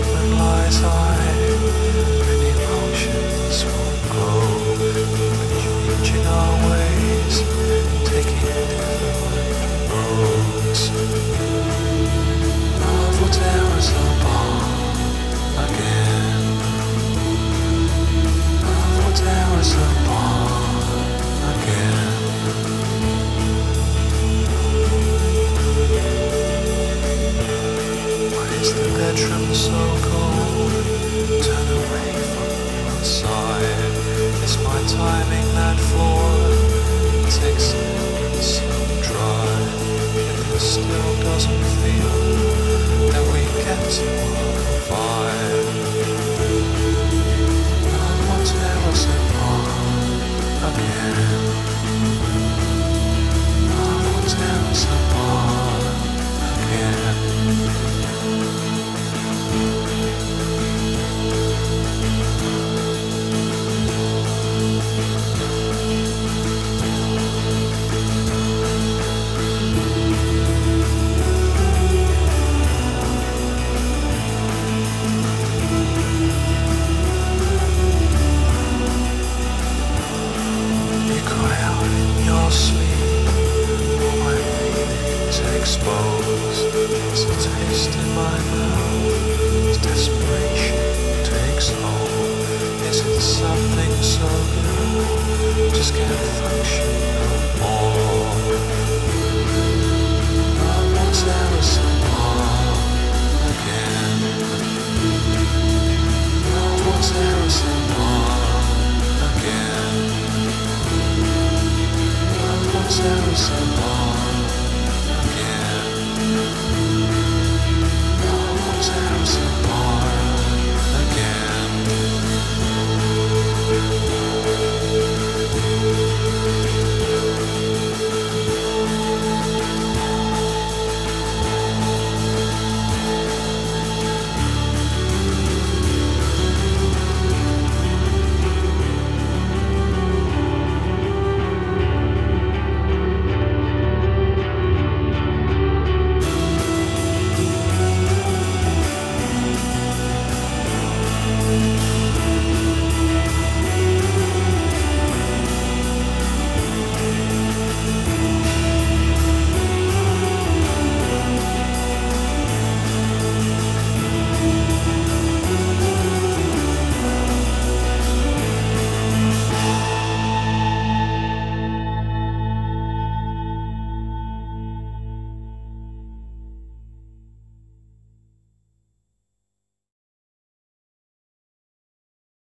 different lies hide, and emotions won't grow. We're changing our ways, taking different roads. Love will tear us apart again. Love will tear us apart again. Is the bedroom so cold? Turn away from your side. It's my timing that flawed. Takes it so dry. If it still doesn't feel that we get to vibe, love will tear us apart again. Love will tear us apart again. Your sleep, all my feelings exposed. It's a taste in my mouth, as desperation takes hold. Is it something so good, just can't function no more? Love will tear us apart again. Love will tear us apart again. Tear us apart.